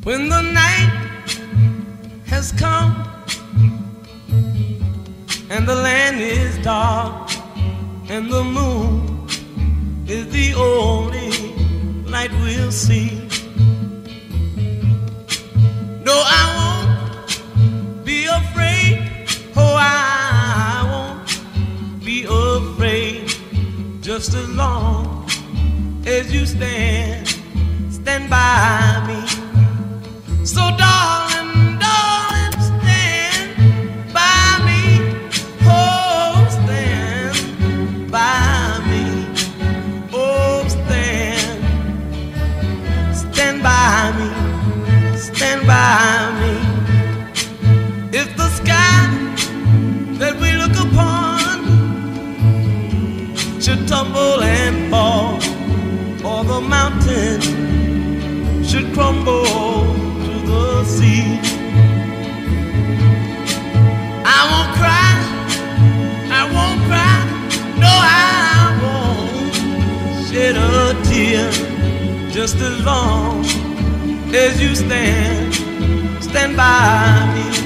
When the night has come and the land is dark and the moon is the only light we'll see. No, I won't be afraid. Oh, I won't be afraid. Just as long as you stand by me. So darling, darling, stand by me. Oh, stand by me. Oh, stand by me. Stand by me. If the sky that we look upon should tumble and fall, or the mountain should crumble to the sea, I won't cry, I won't cry, no, I won't shed a tear. Just as long as you stand by me.